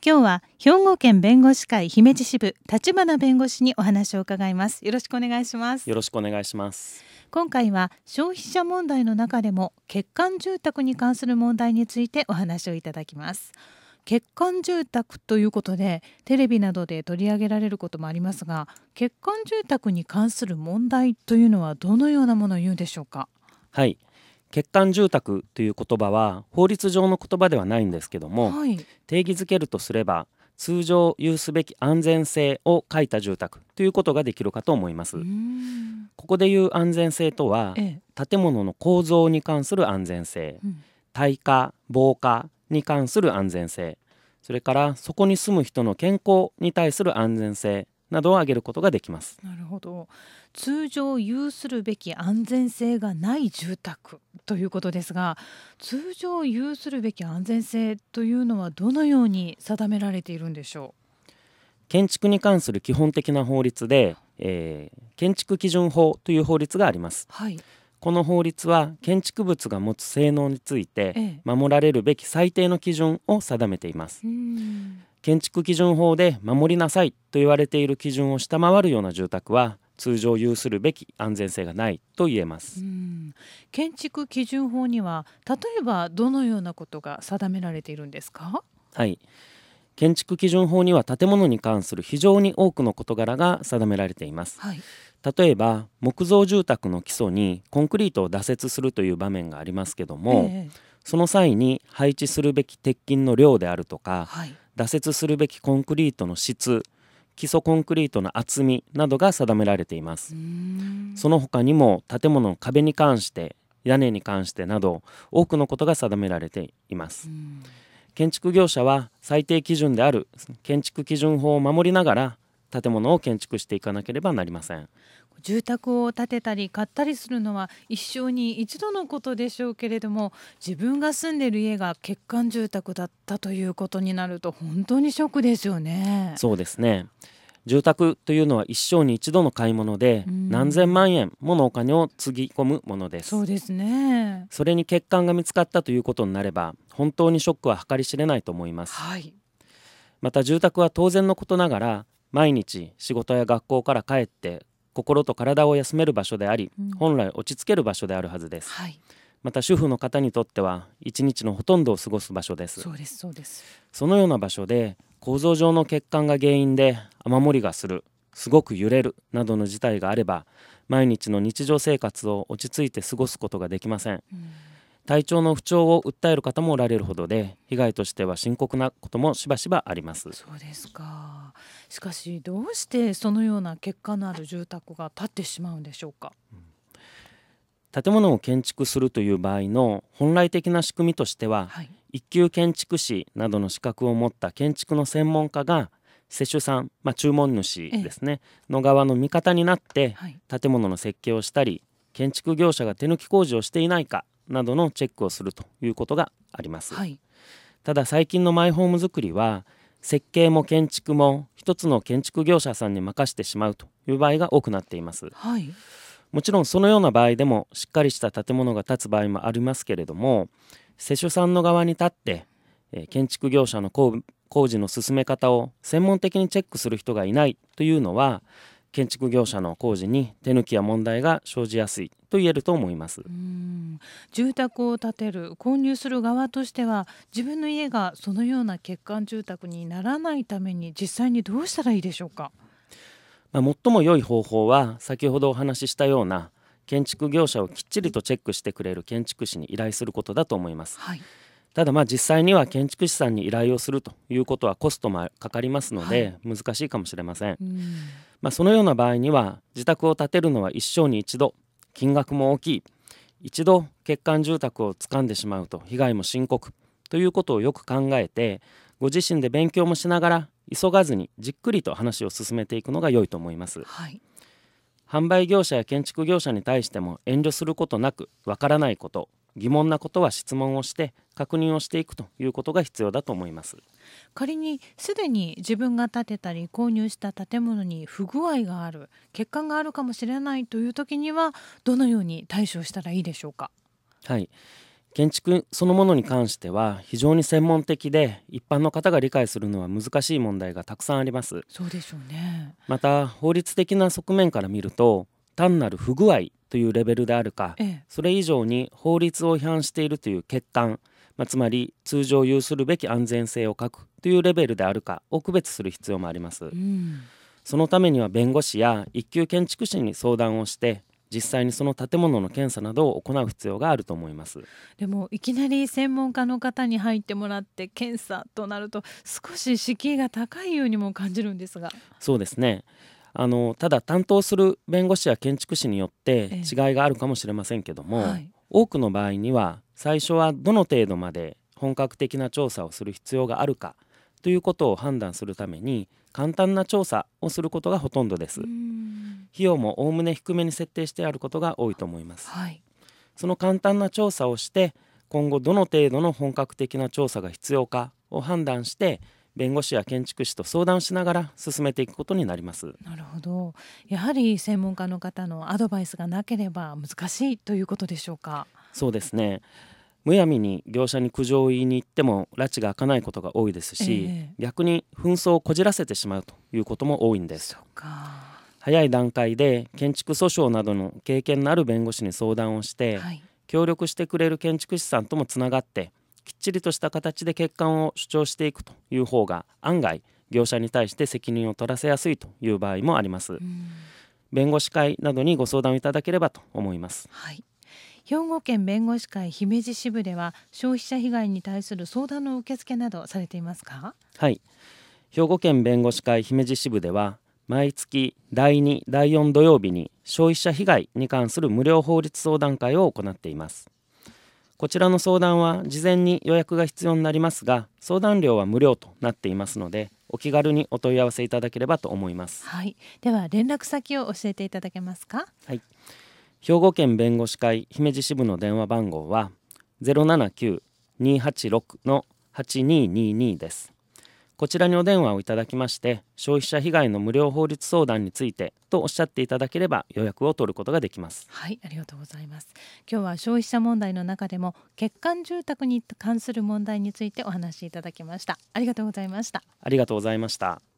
今日は兵庫県弁護士会姫路支部立花弁護士にお話を伺います。よろしくお願いします。 よろしくお願いします。 今回は消費者問題の中でも欠陥住宅に関する問題についてお話をいただきます。欠陥住宅ということでテレビなどで取り上げられることもありますが、欠陥住宅に関する問題というのはどのようなものを言うでしょうか。 はい、欠陥住宅という言葉は法律上の言葉ではないんですけども、定義づけるとすれば通常有すべき安全性を欠いた住宅ということができるかと思います。ここでいう安全性とは、建物の構造に関する安全性、耐火・防火に関する安全性、それからそこに住む人の健康に対する安全性などを挙げることができます。 なるほど。通常有するべき安全性がない住宅ということですが、通常有するべき安全性というのはどのように定められているんでしょう。 建築に関する基本的な法律で、建築基準法という法律があります。この法律は建築物が持つ性能について守られるべき最低の基準を定めています。建築基準法で守りなさいと言われている基準を下回るような住宅は通常有するべき安全性がないと言えます。 建築基準法には例えばどのようなことが定められているんですか。 はい、建築基準法には建物に関する非常に多くの事柄が定められています。例えば木造住宅の基礎にコンクリートを打設するという場面がありますけども、その際に配置するべき鉄筋の量であるとか、打設するべきコンクリートの質、基礎コンクリートの厚みなどが定められています。その他にも建物の壁に関して屋根に関してなど多くのことが定められています。建築業者は最低基準である建築基準法を守りながら建物を建築していかなければなりません。 住宅を建てたり買ったりするのは一生に一度のことでしょうけれども、自分が住んでいる家が欠陥住宅だったということになると本当にショックですよね。 そうですね。住宅というのは一生に一度の買い物で、何千万円ものお金をつぎ込むものです。 そうですね。 それに欠陥が見つかったということになれば本当にショックは計り知れないと思います。また住宅は当然のことながら毎日仕事や学校から帰って心と体を休める場所であり、本来落ち着ける場所であるはずです。また主婦の方にとっては一日のほとんどを過ごす場所です。そのような場所で構造上の欠陥が原因で雨漏りがする、すごく揺れるなどの事態があれば毎日の日常生活を落ち着いて過ごすことができません。体調の不調を訴える方もおられるほどで被害としては深刻なこともしばしばあります。 そうですか。しかしどうしてそのような欠陥のある住宅が建ってしまうんでしょうか。 建物を建築するという場合の本来的な仕組みとしては、一級建築士などの資格を持った建築の専門家が施主さん、注文主ですね、の側の味方になって建物の設計をしたり、建築業者が手抜き工事をしていないかなどのチェックをするということがあります。ただ最近のマイホーム作りは設計も建築も一つの建築業者さんに任せてしまうという場合が多くなっています。もちろんそのような場合でもしっかりした建物が建つ場合もありますけれども、施主さんの側に立って建築業者の工事の進め方を専門的にチェックする人がいないというのは建築業者の工事に手抜きや問題が生じやすいと言えると思います。 住宅を建てる購入する側としては自分の家がそのような欠陥住宅にならないために実際にどうしたらいいでしょうか。 最も良い方法は先ほどお話ししたような建築業者をきっちりとチェックしてくれる建築士に依頼することだと思います。ただ実際には建築士さんに依頼をするということはコストもかかりますので難しいかもしれません。そのような場合には自宅を建てるのは一生に一度、金額も大きい、一度欠陥住宅を掴んでしまうと被害も深刻ということをよく考えてご自身で勉強もしながら急がずにじっくりと話を進めていくのが良いと思います。販売業者や建築業者に対しても遠慮することなくわからないこと、疑問なことは質問をして確認をしていくということが必要だと思います。 仮にすでに自分が建てたり購入した建物に不具合がある、欠陥があるかもしれないという時にはどのように対処したらいいでしょうか。 建築そのものに関しては非常に専門的で、一般の方が理解するのは難しい問題がたくさんあります。 そうでしょうね。 また法律的な側面から見ると、単なる不具合というレベルであるか、それ以上に法律を違反しているという欠陥、つまり通常有するべき安全性を欠くというレベルであるかを区別する必要もあります。そのためには弁護士や一級建築士に相談をして、実際にその建物の検査などを行う必要があると思います。 でもいきなり専門家の方に入ってもらって検査となると、少し敷居が高いようにも感じるんですが。 そうですね。ただ担当する弁護士や建築士によって違いがあるかもしれませんけども、多くの場合には最初はどの程度まで本格的な調査をする必要があるかということを判断するために、簡単な調査をすることがほとんどです。費用もおおむね低めに設定してあることが多いと思います。その簡単な調査をして、今後どの程度の本格的な調査が必要かを判断して、弁護士や建築士と相談しながら進めていくことになります。 なるほど。やはり専門家の方のアドバイスがなければ難しいということでしょうか。 そうですね。むやみに業者に苦情を言いに行っても拉致が開かないことが多いですし、逆に紛争をこじらせてしまうということも多いんです。 そうか。 早い段階で建築訴訟などの経験のある弁護士に相談をして、協力してくれる建築士さんともつながって、きっちりとした形で欠陥を主張していくという方が案外業者に対して責任を取らせやすいという場合もあります。弁護士会などにご相談いただければと思います。 兵庫県弁護士会姫路支部では消費者被害に対する相談の受付などされていますか？ はい、兵庫県弁護士会姫路支部では毎月第2、第4土曜日に消費者被害に関する無料法律相談会を行っています。こちらの相談は事前に予約が必要になりますが、相談料は無料となっていますので、お気軽にお問い合わせいただければと思います。 では連絡先を教えていただけますか？ 兵庫県弁護士会姫路支部の電話番号は 079-286-8222 です。こちらにお電話をいただきまして、消費者被害の無料法律相談についてとおっしゃっていただければ予約を取ることができます。 ありがとうございます。今日は消費者問題の中でも欠陥住宅に関する問題についてお話しいただきました。ありがとうございました。 ありがとうございました。